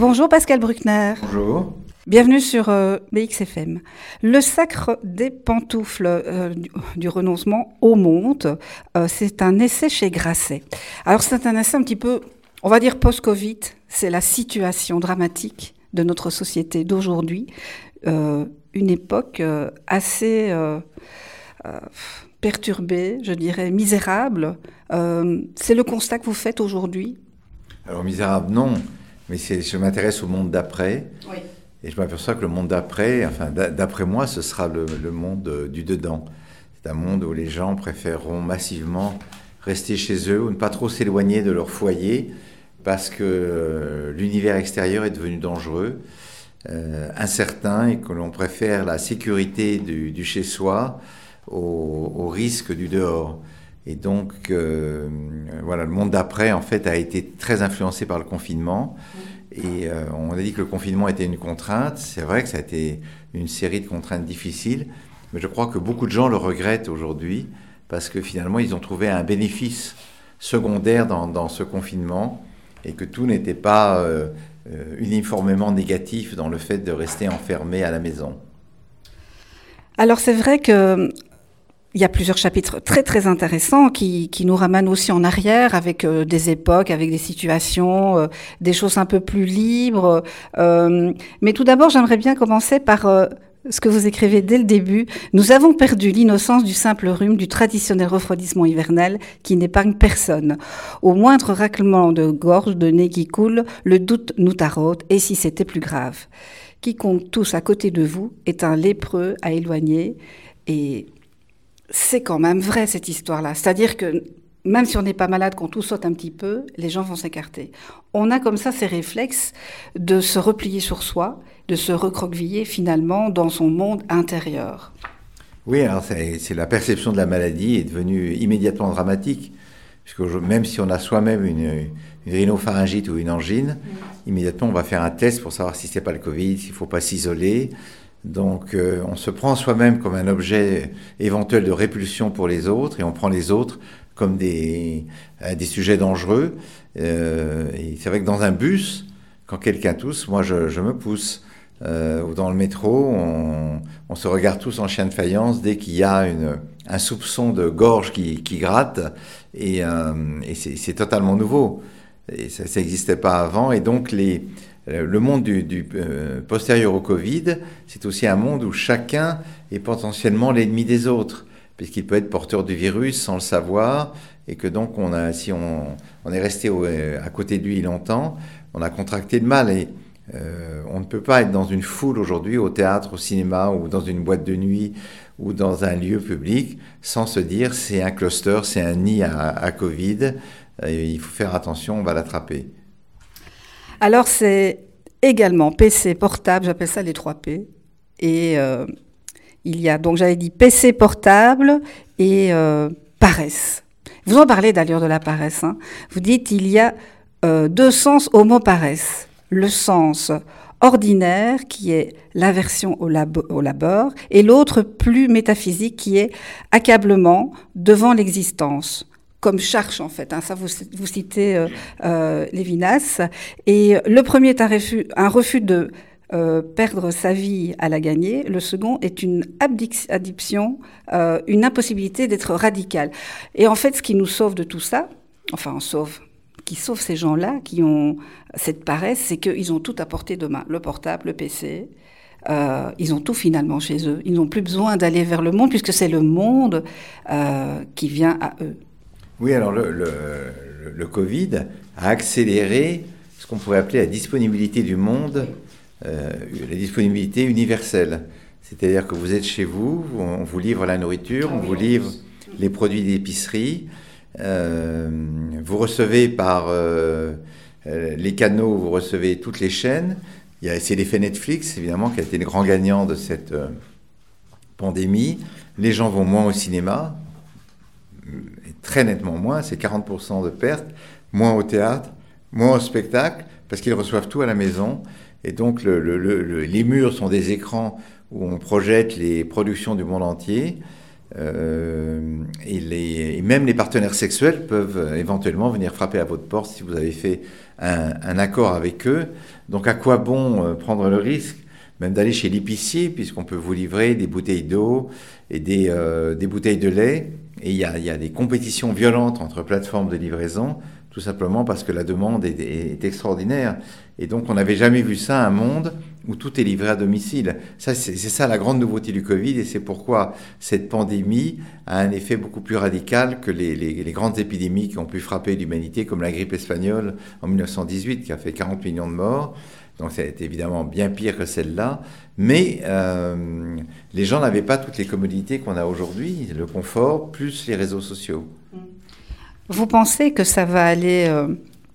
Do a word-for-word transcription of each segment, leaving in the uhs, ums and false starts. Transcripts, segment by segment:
Bonjour Pascal Bruckner. Bonjour. Bienvenue sur euh, B X F M. Le sacre des pantoufles euh, du, du renoncement au monde, euh, c'est un essai chez Grasset. Alors c'est un essai un petit peu, on va dire post-Covid, c'est la situation dramatique de notre société d'aujourd'hui, euh, une époque euh, assez euh, euh, perturbée, je dirais misérable. Euh, c'est le constat que vous faites aujourd'hui? Alors misérable, non, mais c'est, je m'intéresse au monde d'après. Oui. Et je m'aperçois que le monde d'après, enfin d'après moi, ce sera le, le monde du dedans. C'est un monde où les gens préféreront massivement rester chez eux ou ne pas trop s'éloigner de leur foyer parce que euh, l'univers extérieur est devenu dangereux, euh, incertain, et que l'on préfère la sécurité du, du chez-soi au, au risque du dehors. Et donc, euh, voilà, le monde d'après, en fait, a été très influencé par le confinement. Et euh, on a dit que le confinement était une contrainte. C'est vrai que ça a été une série de contraintes difficiles, mais je crois que beaucoup de gens le regrettent aujourd'hui parce que finalement, ils ont trouvé un bénéfice secondaire dans, dans ce confinement et que tout n'était pas euh, euh, uniformément négatif dans le fait de rester enfermé à la maison. Alors c'est vrai que il y a plusieurs chapitres très très intéressants qui, qui nous ramènent aussi en arrière avec euh, des époques, avec des situations, euh, des choses un peu plus libres. Euh, mais tout d'abord, j'aimerais bien commencer par euh, ce que vous écrivez dès le début. Nous avons perdu l'innocence du simple rhume, du traditionnel refroidissement hivernal qui n'épargne personne. Au moindre raclement de gorge, de nez qui coule, le doute nous taraude. Et si c'était plus grave? Quiconque tousse à côté de vous est un lépreux à éloigner. Et c'est quand même vrai, cette histoire-là. C'est-à-dire que même si on n'est pas malade, qu'on tout saute un petit peu, les gens vont s'écarter. On a comme ça ces réflexes de se replier sur soi, de se recroqueviller finalement dans son monde intérieur. Oui, alors c'est, c'est la perception de la maladie est devenue immédiatement dramatique. Puisque même si on a soi-même une, une rhinopharyngite ou une angine, mmh. immédiatement on va faire un test pour savoir si c'est pas le Covid, s'il ne faut pas s'isoler. Donc euh, on se prend soi-même comme un objet éventuel de répulsion pour les autres et on prend les autres comme des, euh, des sujets dangereux. Euh, et c'est vrai que dans un bus, quand quelqu'un tousse, moi je, je me pousse. Euh, ou dans le métro, on, on se regarde tous en chien de faïence dès qu'il y a une, un soupçon de gorge qui, qui gratte et, euh, et c'est, c'est totalement nouveau. Et ça n'existait pas avant et donc les... Le monde du, du euh, postérieur au Covid, c'est aussi un monde où chacun est potentiellement l'ennemi des autres, puisqu'il peut être porteur du virus sans le savoir, et que donc on a, si on, on est resté au, à côté de lui longtemps, on a contracté le mal. Et euh, on ne peut pas être dans une foule aujourd'hui, au théâtre, au cinéma, ou dans une boîte de nuit, ou dans un lieu public, sans se dire c'est un cluster, c'est un nid à, à Covid, et il faut faire attention, on va l'attraper. Alors, c'est également P C portable, j'appelle ça les trois P. Et euh, il y a, donc j'avais dit P C portable et euh, paresse. Vous en parlez d'ailleurs de la paresse. Hein. Vous dites il y a euh, deux sens au mot paresse. Le sens ordinaire, qui est l'aversion au, labo- au labeur, et l'autre plus métaphysique, qui est accablement devant l'existence. Comme Charche, en fait. Hein, ça, vous, vous citez euh, euh, Lévinas. Et le premier est un refus, un refus de euh, perdre sa vie à la gagner. Le second est une addiction, euh, une impossibilité d'être radical. Et en fait, ce qui nous sauve de tout ça, enfin, on sauve, qui sauve ces gens-là qui ont cette paresse, c'est qu'ils ont tout à portée de main. Le portable, le P C, euh, ils ont tout finalement chez eux. Ils n'ont plus besoin d'aller vers le monde, puisque c'est le monde euh, qui vient à eux. Oui, alors le, le, le Covid a accéléré ce qu'on pourrait appeler la disponibilité du monde, euh, la disponibilité universelle. C'est-à-dire que vous êtes chez vous, on vous livre la nourriture, on vous livre les produits d'épicerie, euh, vous recevez par euh, les canaux, vous recevez toutes les chaînes. Il y a, c'est l'effet Netflix, évidemment, qui a été le grand gagnant de cette euh, pandémie. Les gens vont moins au cinéma, très nettement moins, c'est quarante pour cent de pertes, moins au théâtre, moins au spectacle, parce qu'ils reçoivent tout à la maison. Et donc le, le, le, les murs sont des écrans où on projette les productions du monde entier. Euh, et, les, et même les partenaires sexuels peuvent éventuellement venir frapper à votre porte si vous avez fait un, un accord avec eux. Donc à quoi bon euh, prendre le risque même d'aller chez l'épicier, puisqu'on peut vous livrer des bouteilles d'eau et des, euh, des bouteilles de lait. Et il y a, y a des compétitions violentes entre plateformes de livraison, tout simplement parce que la demande est, est extraordinaire. Et donc, on n'avait jamais vu ça, un monde où tout est livré à domicile. Ça, c'est, c'est ça la grande nouveauté du Covid, et c'est pourquoi cette pandémie a un effet beaucoup plus radical que les, les, les grandes épidémies qui ont pu frapper l'humanité, comme la grippe espagnole en mille neuf cent dix-huit, qui a fait quarante millions de morts. Donc, ça a été évidemment bien pire que celle-là. Mais euh, les gens n'avaient pas toutes les commodités qu'on a aujourd'hui, le confort, plus les réseaux sociaux. Vous pensez que ça va aller, euh,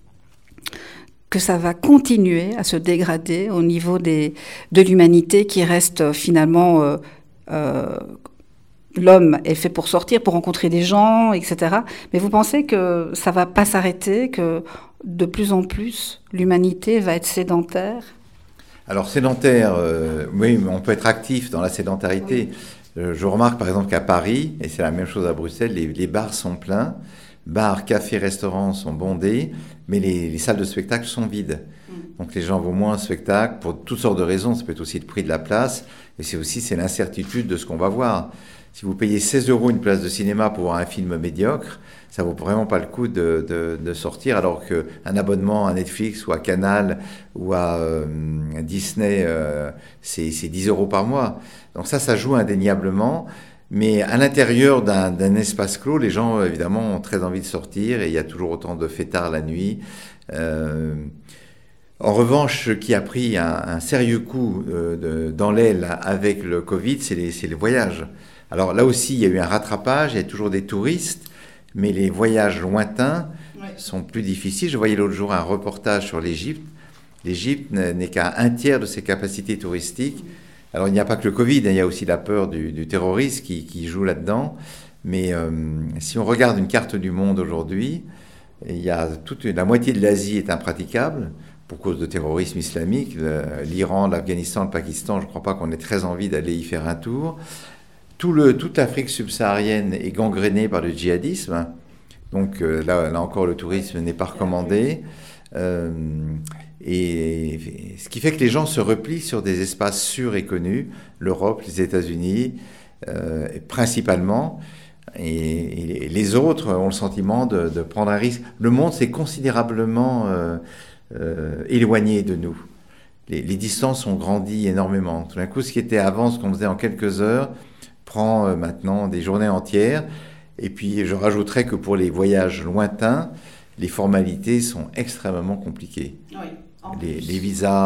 que ça va continuer à se dégrader au niveau des, de l'humanité qui reste euh, finalement... Euh, euh, l'homme est fait pour sortir, pour rencontrer des gens, et cetera. Mais vous pensez que ça ne va pas s'arrêter, que de plus en plus, l'humanité va être sédentaire ? Alors, sédentaire, euh, oui, mais on peut être actif dans la sédentarité. Oui. Euh, je remarque par exemple qu'à Paris, et c'est la même chose à Bruxelles, les, les bars sont pleins. Bars, cafés, restaurants sont bondés, mais les, les salles de spectacle sont vides. Mm. Donc les gens vont moins au spectacle pour toutes sortes de raisons. Ça peut être aussi le prix de la place, et c'est aussi c'est l'incertitude de ce qu'on va voir. Si vous payez seize euros une place de cinéma pour voir un film médiocre, ça vaut vraiment pas le coup de, de, de sortir, alors qu'un abonnement à Netflix ou à Canal ou à euh, Disney, euh, c'est, c'est dix euros par mois. Donc ça, ça joue indéniablement. Mais à l'intérieur d'un, d'un espace clos, les gens, évidemment, ont très envie de sortir, et il y a toujours autant de fêtards la nuit. Euh, en revanche, ce qui a pris un, un sérieux coup euh, de, dans l'aile avec le Covid, c'est les, c'est les voyages. Alors là aussi, il y a eu un rattrapage, il y a toujours des touristes, mais les voyages lointains ouais. sont plus difficiles. Je voyais l'autre jour un reportage sur l'Égypte. L'Égypte n'est qu'à un tiers de ses capacités touristiques. Alors il n'y a pas que le Covid, il y a aussi la peur du, du terrorisme qui, qui joue là-dedans. Mais euh, si on regarde une carte du monde aujourd'hui, il y a toute une, la moitié de l'Asie est impraticable pour cause de terrorisme islamique. L'Iran, l'Afghanistan, le Pakistan, je ne crois pas qu'on ait très envie d'aller y faire un tour. Tout le, toute l'Afrique subsaharienne est gangrénée par le djihadisme. Donc euh, là, là encore, le tourisme n'est pas recommandé. Euh, et ce qui fait que les gens se replient sur des espaces sûrs et connus, l'Europe, les États-Unis, euh, principalement. Et, et les autres ont le sentiment de, de prendre un risque. Le monde s'est considérablement euh, euh, éloigné de nous. Les, les distances ont grandi énormément. Tout d'un coup, ce qui était avant, ce qu'on faisait en quelques heures, prend maintenant des journées entières. Et puis, je rajouterais que pour les voyages lointains, les formalités sont extrêmement compliquées. Oui, les, les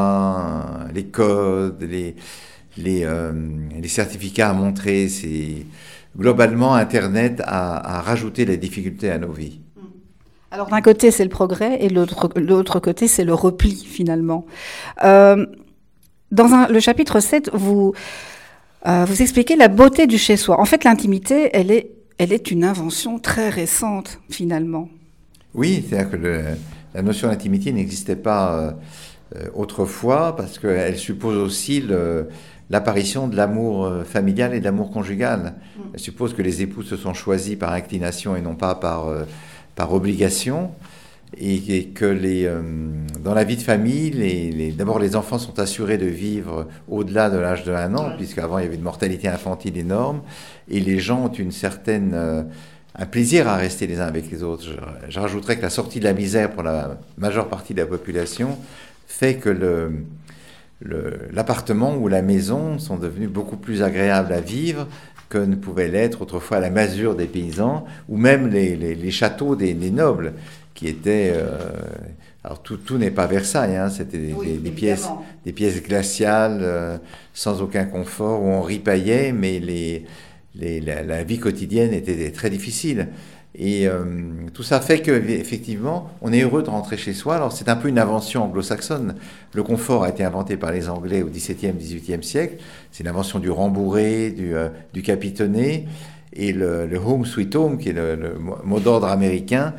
visas, les codes, les, les, euh, les certificats à montrer, c'est... Globalement, Internet a, a rajouté la difficulté à nos vies. Alors, d'un côté, c'est le progrès, et de l'autre, l'autre côté, c'est le repli, finalement. Euh, dans un, le chapitre sept, vous... Euh, vous expliquez la beauté du chez-soi. En fait, l'intimité, elle est, elle est une invention très récente, finalement. Oui, c'est-à-dire que le, la notion d'intimité n'existait pas euh, autrefois, parce qu'elle suppose aussi le, l'apparition de l'amour familial et de l'amour conjugal. Mm. Elle suppose que les époux se sont choisis par inclination et non pas par, euh, par obligation. Et, et que les, euh, dans la vie de famille, les, les, d'abord les enfants sont assurés de vivre au-delà de l'âge de un an, ouais. puisqu'avant il y avait une mortalité infantile énorme, et les gens ont une certaine, euh, un plaisir à rester les uns avec les autres. Je, je rajouterais que la sortie de la misère pour la majeure partie de la population fait que le, le, l'appartement ou la maison sont devenus beaucoup plus agréables à vivre que ne pouvait l'être autrefois la masure des paysans, ou même les, les, les châteaux des, des nobles, qui étaient... Euh, alors tout, tout n'est pas Versailles, hein, c'était des, oui, des, des, pièces, des pièces glaciales, euh, sans aucun confort, où on ripaillait, mais les, les, la, la vie quotidienne était très difficile. Et euh, tout ça fait qu'effectivement, on est heureux de rentrer chez soi. Alors c'est un peu une invention anglo-saxonne. Le confort a été inventé par les Anglais au dix-septième, dix-huitième siècle. C'est l'invention du rembourré, du, euh, du capitonné. Et le, le home sweet home, qui est le, le mot d'ordre américain,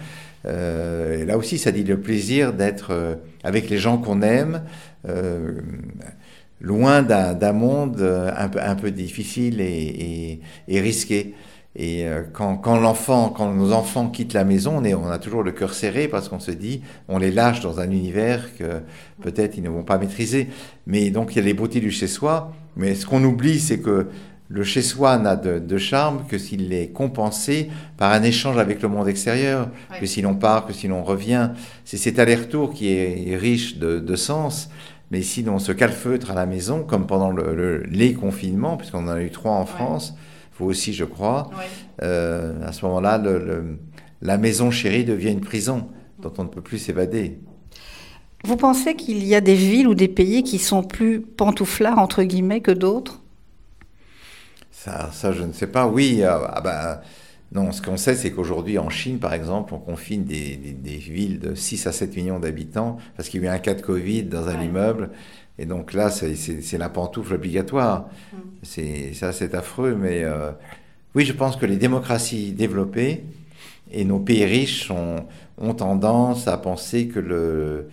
Euh, là aussi, ça dit le plaisir d'être euh, avec les gens qu'on aime, euh, loin d'un, d'un monde un peu, un peu difficile et, et, et risqué. Et euh, quand, quand l'enfant, quand nos enfants quittent la maison, on, est, on a toujours le cœur serré parce qu'on se dit, on les lâche dans un univers que peut-être ils ne vont pas maîtriser. Mais donc il y a les beautés du chez-soi. Mais ce qu'on oublie, c'est que le chez-soi n'a de, de charme que s'il est compensé par un échange avec le monde extérieur, ouais. que si l'on part, que si l'on revient. C'est cet aller-retour qui est riche de, de sens. Mais si l'on se calfeutre à la maison, comme pendant le, le, les confinements, puisqu'on en a eu trois en France, ouais. vous aussi, je crois, ouais. euh, à ce moment-là, le, le, la maison chérie devient une prison dont on ne peut plus s'évader. Vous pensez qu'il y a des villes ou des pays qui sont plus pantouflards, entre guillemets, que d'autres ? Ça, ça, je ne sais pas. Oui, euh, ah ben, non, ce qu'on sait, c'est qu'aujourd'hui, en Chine, par exemple, on confine des, des, des villes de six à sept millions d'habitants parce qu'il y a eu un cas de Covid dans un ouais. immeuble. Et donc là, c'est, c'est, c'est la pantoufle obligatoire. Mmh. C'est, ça, c'est affreux. Mais euh, oui, je pense que les démocraties développées et nos pays riches ont, ont tendance à penser que le,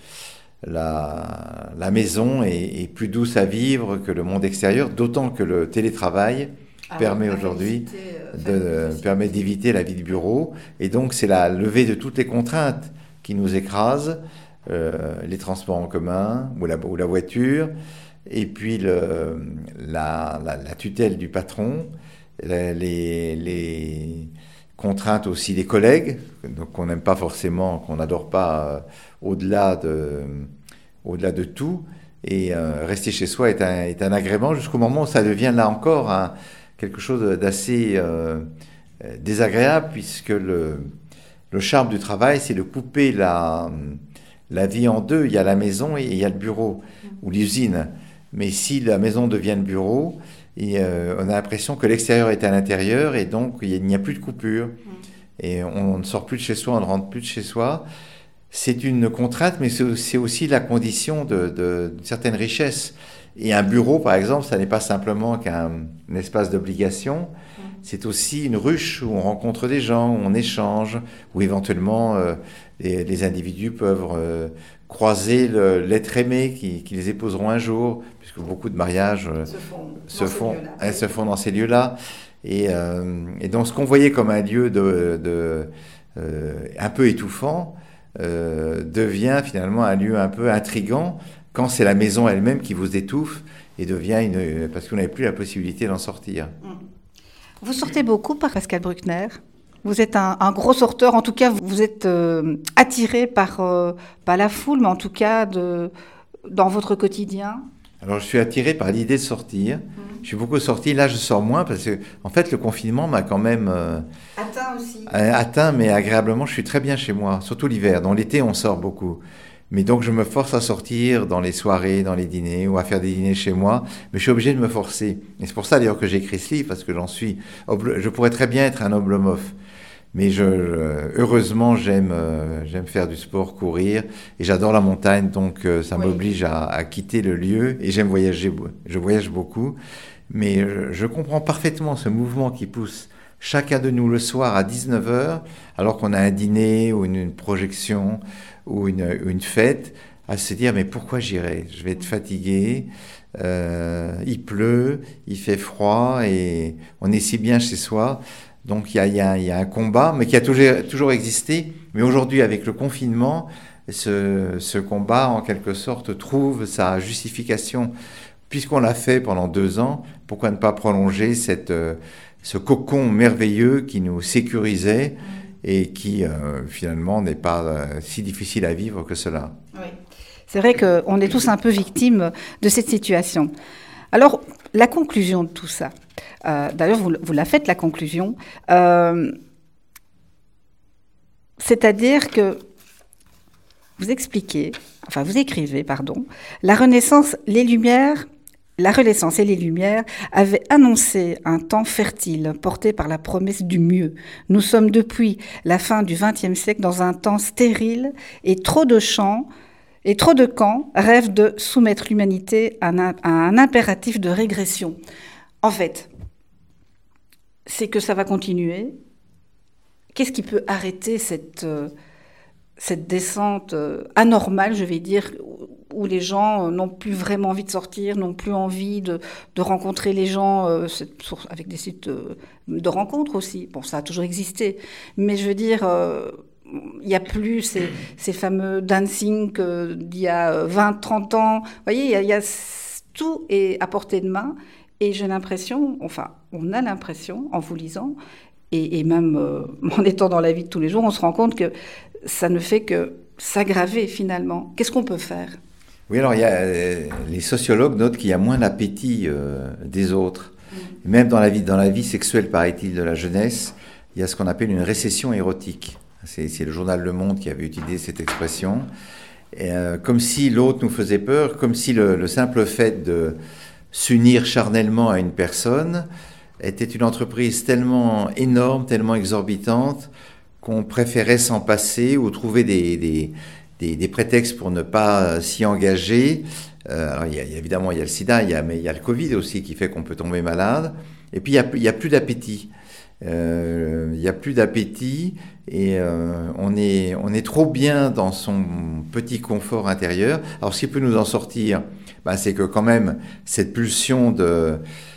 la, la maison est, est plus douce à vivre que le monde extérieur, d'autant que le télétravail ah, permet aujourd'hui euh, de, permet d'éviter la vie de bureau. Et donc, c'est la levée de toutes les contraintes qui nous écrasent. Euh, les transports en commun ou la, ou la voiture, et puis le, la, la, la tutelle du patron, les, les, les contraintes aussi des collègues, donc qu'on n'aime pas forcément, qu'on n'adore pas euh, au-delà, de, au-delà de tout. Et euh, rester chez soi est un, est un agrément jusqu'au moment où ça devient là encore un, quelque chose d'assez euh, désagréable, puisque le, le charme du travail, c'est de couper la... la vie en deux. Il y a la maison et il y a le bureau mmh. ou l'usine. Mais si la maison devient le bureau, et, euh, on a l'impression que l'extérieur est à l'intérieur et donc il n'y a plus de coupure. Mmh. Et on ne sort plus de chez soi, on ne rentre plus de chez soi. C'est une contrainte, mais c'est, c'est aussi la condition de, de, d'une certaine richesse. Et un bureau, par exemple, ça n'est pas simplement qu'un un espace d'obligation. Mmh. C'est aussi une ruche où on rencontre des gens, où on échange, où éventuellement euh, les, les individus peuvent euh, croiser le, l'être aimé qui, qui les épouseront un jour, puisque beaucoup de mariages euh, se, font, se, font, elles se font dans ces lieux-là. Et, euh, et donc ce qu'on voyait comme un lieu de, de, euh, un peu étouffant euh, devient finalement un lieu un peu intriguant quand c'est la maison elle-même qui vous étouffe et devient une... parce que vous n'avez plus la possibilité d'en sortir. Vous sortez beaucoup par Pascal Bruckner. Vous êtes un, un gros sorteur, en tout cas vous êtes euh, attiré par, euh, pas la foule, mais en tout cas de, dans votre quotidien. Alors je suis attiré par l'idée de sortir. Mmh. Je suis beaucoup sorti, là je sors moins parce que en fait le confinement m'a quand même euh, atteint aussi. Atteint, mais agréablement. Je suis très bien chez moi, surtout l'hiver. Dans l'été on sort beaucoup. Mais donc je me force à sortir dans les soirées, dans les dîners, ou à faire des dîners chez moi. Mais je suis obligé de me forcer. Et c'est pour ça d'ailleurs que j'ai écrit ce livre, parce que j'en suis... Je pourrais très bien être un oblomophe. Mais je, heureusement, j'aime, euh, j'aime faire du sport, courir. Et j'adore la montagne, donc euh, ça oui. m'oblige à, à quitter le lieu. Et j'aime voyager. Je voyage beaucoup. Mais je, je comprends parfaitement ce mouvement qui pousse chacun de nous le soir à dix-neuf heures, alors qu'on a un dîner ou une, une projection... ou une, une fête, à se dire mais pourquoi j'irai ? Je vais être fatigué, euh, il pleut, il fait froid et on est si bien chez soi. Donc il y a, y a, y a un combat, mais qui a toujours, toujours existé. Mais aujourd'hui, avec le confinement, ce, ce combat, en quelque sorte, trouve sa justification. Puisqu'on l'a fait pendant deux ans, pourquoi ne pas prolonger cette, ce cocon merveilleux qui nous sécurisait et qui, euh, finalement, n'est pas euh, si difficile à vivre que cela. Oui. C'est vrai qu'on est tous un peu victimes de cette situation. Alors, la conclusion de tout ça, euh, d'ailleurs, vous, vous la faites, la conclusion, euh, c'est-à-dire que vous expliquez, enfin, vous écrivez, pardon, la Renaissance, les Lumières... La Renaissance et les Lumières avaient annoncé un temps fertile porté par la promesse du mieux. Nous sommes depuis la fin du vingtième siècle dans un temps stérile et trop de champs et trop de camps rêvent de soumettre l'humanité à un, à un impératif de régression. En fait, c'est que ça va continuer. Qu'est-ce qui peut arrêter cette, cette descente anormale, je vais dire, où les gens n'ont plus vraiment envie de sortir, n'ont plus envie de, de rencontrer les gens, euh, avec des sites de, de rencontres aussi. Bon, ça a toujours existé, mais je veux dire, euh, il n'y a plus ces, ces fameux dancing d'il y a vingt, trente ans. Vous voyez, il y a, il y a, tout est à portée de main, et j'ai l'impression, enfin, on a l'impression, en vous lisant, et, et même euh, en étant dans la vie de tous les jours, on se rend compte que ça ne fait que s'aggraver finalement. Qu'est-ce qu'on peut faire ? Oui, alors il y a, euh, les sociologues notent qu'il y a moins d'appétit euh, des autres. Mmh. Même dans la vie, dans la vie sexuelle, paraît-il, de la jeunesse, il y a ce qu'on appelle une récession érotique. C'est, c'est le journal Le Monde qui avait utilisé cette expression. Et, euh, comme si l'autre nous faisait peur, comme si le, le simple fait de s'unir charnellement à une personne était une entreprise tellement énorme, tellement exorbitante, qu'on préférait s'en passer ou trouver des, des, des, des prétextes pour ne pas s'y engager. Euh, alors il y a, évidemment, il y a le sida, il y a, mais il y a le Covid aussi qui fait qu'on peut tomber malade. Et puis, il y a, il y a plus d'appétit. Euh, il y a plus d'appétit et euh, on, est, on est trop bien dans son petit confort intérieur. Alors, ce qui peut nous en sortir, bah, c'est que quand même, cette pulsion de...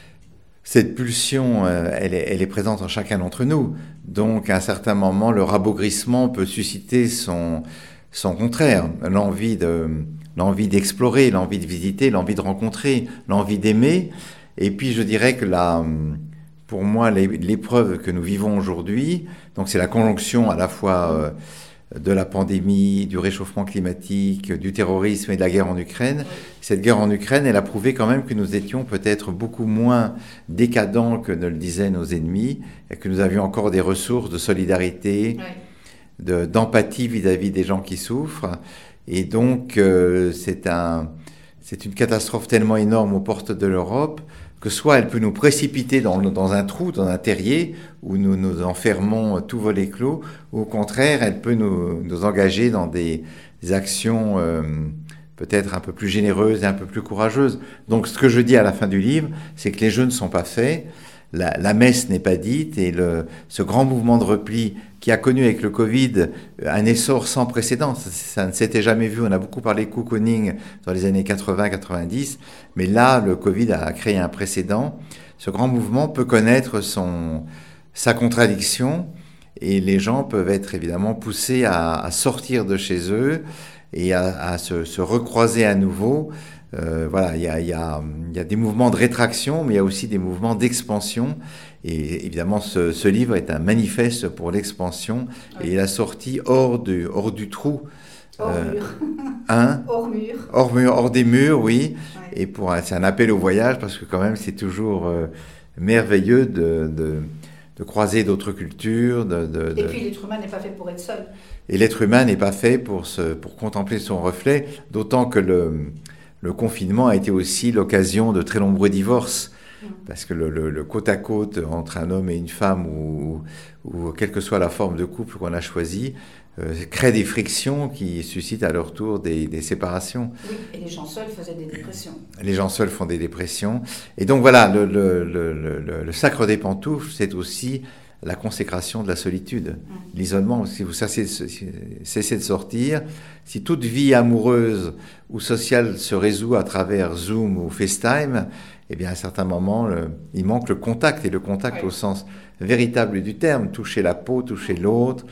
Cette pulsion, euh, elle, est, elle est présente en chacun d'entre nous. Donc, à un certain moment, le rabaugrissement peut susciter son, son contraire. L'envie de, l'envie d'explorer, l'envie de visiter, l'envie de rencontrer, l'envie d'aimer. Et puis, je dirais que la, pour moi, l'épreuve que nous vivons aujourd'hui, donc c'est la conjonction à la fois euh, de la pandémie, du réchauffement climatique, du terrorisme et de la guerre en Ukraine. Cette guerre en Ukraine, elle a prouvé quand même que nous étions peut-être beaucoup moins décadents que ne le disaient nos ennemis, et que nous avions encore des ressources de solidarité, oui. de, d'empathie vis-à-vis des gens qui souffrent. Et donc, euh, c'est, un, c'est une catastrophe tellement énorme aux portes de l'Europe que soit elle peut nous précipiter dans, dans un trou, dans un terrier, où nous nous enfermons tout volet clos, ou au contraire, elle peut nous, nous engager dans des, des actions euh, peut-être un peu plus généreuses et un peu plus courageuses. Donc ce que je dis à la fin du livre, c'est que les jeux ne sont pas faits, la, la messe n'est pas dite, et le, ce grand mouvement de repli qui a connu avec le Covid un essor sans précédent, ça, ça ne s'était jamais vu. On a beaucoup parlé de cocooning dans les années quatre-vingts quatre-vingt-dix, mais là, le Covid a créé un précédent. Ce grand mouvement peut connaître son, sa contradiction, et les gens peuvent être évidemment poussés à, à sortir de chez eux et à, à se, se recroiser à nouveau. Euh, voilà, il y a, il y a, il y a des mouvements de rétraction, mais il y a aussi des mouvements d'expansion. Et évidemment, ce, ce livre est un manifeste pour l'expansion, oui. Et il a sorti hors du, hors du trou. Hors euh, mur. Hein hors mur. Hors mur, hors des murs, oui. Ouais. Et pour, c'est un appel au voyage, parce que quand même, c'est toujours euh, merveilleux de, de, de croiser d'autres cultures. De, de, et de... puis, l'être humain n'est pas fait pour être seul. Et l'être humain n'est pas fait pour, se, pour contempler son reflet, d'autant que le... Le confinement a été aussi l'occasion de très nombreux divorces, parce que le, le, le côte à côte entre un homme et une femme, ou, ou quelle que soit la forme de couple qu'on a choisi, euh, crée des frictions qui suscitent à leur tour des, des séparations. Oui, et les gens seuls faisaient des dépressions. Les gens seuls font des dépressions. Et donc voilà, le, le, le, le, le sacre des pantoufles, c'est aussi la consécration de la solitude, mmh. l'isolement. Si vous cessez, cessez de sortir, si toute vie amoureuse ou sociale se résout à travers Zoom ou FaceTime, eh bien à un certain moment, le, il manque le contact, et le contact oui. au sens véritable du terme, toucher la peau, toucher l'autre,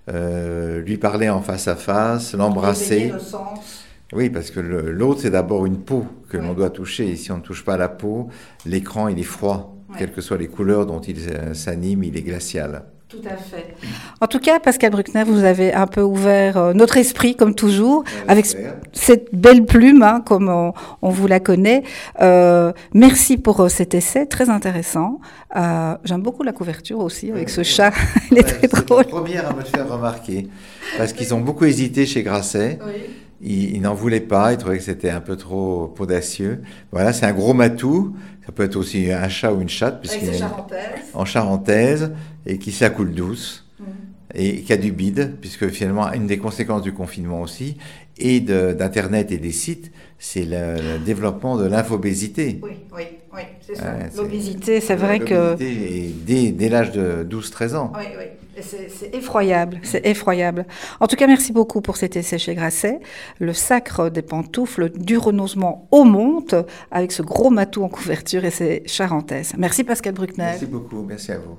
euh, lui parler en face à face, l'embrasser. Oui, parce que le, l'autre, c'est d'abord une peau que oui. l'on doit toucher, et si on ne touche pas la peau, l'écran, il est froid. Ouais. Quelles que soient les couleurs dont il euh, s'anime, il est glacial. Tout à fait. En tout cas, Pascal Bruckner, vous avez un peu ouvert euh, notre esprit, comme toujours, ouais, avec c- cette belle plume, hein, comme on, on vous la connaît. Euh, merci pour euh, cet essai, très intéressant. Euh, j'aime beaucoup la couverture aussi, avec ouais, ce ouais. chat. Il est ouais, très c'est drôle. C'est la première à me le faire remarquer, parce qu'ils ont beaucoup hésité chez Grasset. Oui. Ils, ils n'en voulaient pas, ils trouvaient que c'était un peu trop audacieux. Voilà, c'est un gros matou. Ça peut être aussi un chat ou une chatte, puisqu'il Avec est charentaise. En charentaise, et qui s'accoule douce, mmh. et qui a du bide, puisque finalement, une des conséquences du confinement aussi, et de, d'Internet et des sites, c'est le, le développement de l'infobésité. Oui, oui, oui, c'est ça. Ouais, L'obésité, c'est, c'est vrai l'obésité que... Est dès, dès l'âge de douze treize ans. Oui, oui. Et c'est effroyable, c'est effroyable. En tout cas, merci beaucoup pour cet essai chez Grasset. Le sacre des pantoufles du renoncement au monte, avec ce gros matou en couverture et ses charentaises. Merci Pascal Bruckner. Merci beaucoup, merci à vous.